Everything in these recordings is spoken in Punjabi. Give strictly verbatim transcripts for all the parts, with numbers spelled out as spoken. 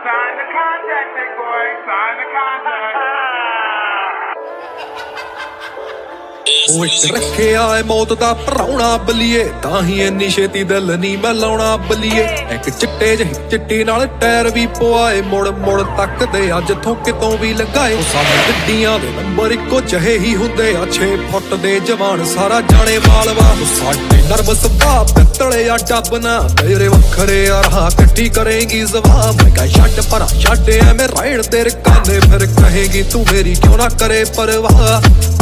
Sign the contract, big boy. Sign the contract. ਉਹ ਇੱਕ ਰੱਖਿਆ ਏ ਮੌਤ ਦਾ ਭਰਾਉਣਾ ਬਲੀਏ, ਤਾਂ ਹੀ ਇੰਨੀ ਛੇਤੀ ਦਿਲ ਨਹੀਂ ਮੈਂ ਲਾਉਣਾ ਬਲੀਏ। ਇੱਕ ਚਿੱਟੇ ਜਿਹੀ ਚਿੱਟੀ ਨਾਲ ਟਾਇਰ ਵੀ ਪਵਾਏ, ਮੁੜ ਮੁੜ ਤੱਕਦੇ ਆ ਜਿੱਥੋਂ ਕਿਤੋਂ ਵੀ ਲੰਘਾਏ। ਉਹ ਸਾਡੇ ਗੱਡੀਆਂ ਦੇ ਨੰਬਰ ਇੱਕੋ ਜਿਹੇ ਹੀ ਹੁੰਦੇ ਆ, ਛੇ ਫੁੱਟ ਦੇ ਜਵਾਨ ਸਾਰਾ ਜਾਣੇ ਮਾਲਵਾ। ਸਾਡੇ ਨਰਮ ਸੁਭਾਅ ਪਿੱਤਲੇ ਆ ਡੱਬ ਨਾ, ਤੇਰੇ ਵੱਖਰੇ ਆ ਰਾਹ ਇਕੱਠੀ ਕਰੇਗੀ ਜ਼ਵਾ। ਮੈਂ ਕਹਾਂ ਛੱਡ ਪਰਾਂ ਛੱਡ ਐਵੇਂ ਰਾਇਣ ਤੇਰੇ ਕਾਨੇ, ਫਿਰ ਕਹੇਗੀ ਤੂੰ ਮੇਰੀ ਕਿਉਂ ਨਾ ਕਰੇ ਪਰਵਾਹ।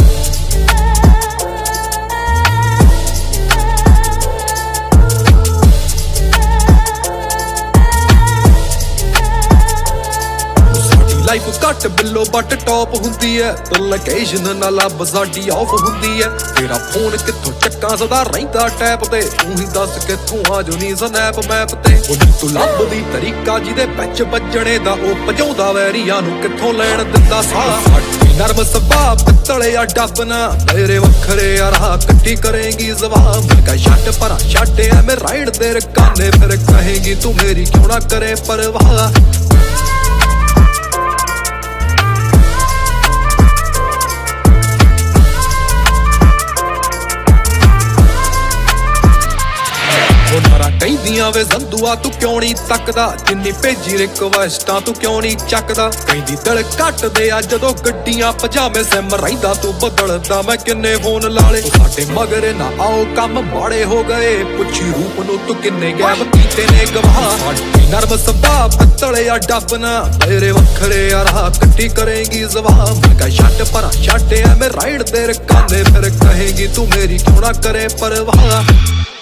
ਲਾਈਫ ਘੱਟ ਬਿੱਲੋ ਬੱਟ ਟੌਪ ਹੁੰਦੀ ਐ, ਤੇ ਲੋਕੇਸ਼ਨ ਨਾ ਲੱਭ ਸਾਡੀ ਆਫ ਹੁੰਦੀ ਐ। ਤੇਰਾ ਫੋਨ ਕਿੱਥੋਂ ਚੱਕਾਂ ਸਦਾ ਰਹਿੰਦਾ ਟੈਪ ਤੇ, ਤੂੰ ਹੀ ਦੱਸ ਕਿੱਥੋਂ ਆ ਜੋ ਨੀ ਸਨੈਪ ਮੈਪ ਤੇ। ਉਹ ਤੂੰ ਲੱਭਦੀ ਤਰੀਕਾ ਜਿਹਦੇ ਵਿੱਚ ਵੱਜਣੇ ਦਾ, ਉਹ ਭਜਾਉਂਦਾ ਵੈਰੀਆਂ ਨੂੰ ਕਿੱਥੋਂ ਲੈਣ ਦਿੰਦਾ ਸਾਹ। ਸਾਡੀ ਨਰਮ ਸੁਭਾਅ ਪਿੱਤਲੇ ਆ ਡੱਬ ਨਾ, ਤੇਰੇ ਵੱਖਰੇ ਆ ਰਾਹ ਇਕੱਠੀ ਕਰੇਗੀ ਜ਼ਵਾ। ਮੈਂ ਕਹਾਂ ਛੱਡ ਪਰਾਂ ਛੱਡ ਐਵੇਂ ਰਾਇਣ ਤੇਰੇ ਕਾਨੇ, ਫਿਰ ਕਹੇਗੀ ਤੂੰ ਮੇਰੀ ਕਿਉਂ ਨਾ ਕਰੇ ਪਰਵਾਹ। ਕਹਿੰਦੀਆਂ ਵੇ ਜ਼ੰਦੂਆ ਤੂੰ ਕਿਉਂ ਨਹੀਂ ਤੱਕਦਾ, ਜਿੰਨੀ ਭੇਜੀ ਰਿਕਵੈਸਟਾਂ ਤੂੰ ਕਿਉਂ ਨਹੀਂ ਚੱਕਦਾ। ਕਹਿੰਦੀ ਦਿਲ ਘੱਟਦੇ ਆ ਜਦੋਂ ਗੱਡੀਆਂ ਪਜਾਮੇ, ਸਿਮ ਰਹਿੰਦਾ ਤੂੰ ਬਦਲਦਾ ਮੈਂ ਕਿੰਨੇ ਫੋਨ ਲਾਲੇ। ਸਾਡੇ ਮਗਰ ਨਾ ਆਓ ਕੰਮ ਮਾੜੇ ਹੋ ਗਏ, ਪੁੱਛੀ ਰੂਪ ਨੂੰ ਤੂੰ ਕਿੰਨੇ ਗੈਬ ਕੀਤੇ ਨੇ ਗਵਾਹ। ਸਾਡੀ ਨਰਮ ਸੁਭਾਅ ਪਿੱਤਲੇ ਆ ਡੱਬ ਨਾ, ਤੇਰੇ ਵੱਖਰੇ ਆ ਰਾਹ ਇਕੱਠੀ ਕਰੇਗੀ ਜ਼ਵਾ। ਮੈਂ ਕਹਾਂ ਛੱਡ ਪਰਾਂ ਛੱਡ ਐਵੇਂ ਰਾਇਣ ਤੇਰੇ ਕਾਨੇ, ਫਿਰ ਕਹੇਗੀ ਤੂੰ ਮੇਰੀ ਕਿਉਂ ਨਾ ਕਰੇ ਪਰਵਾਹ।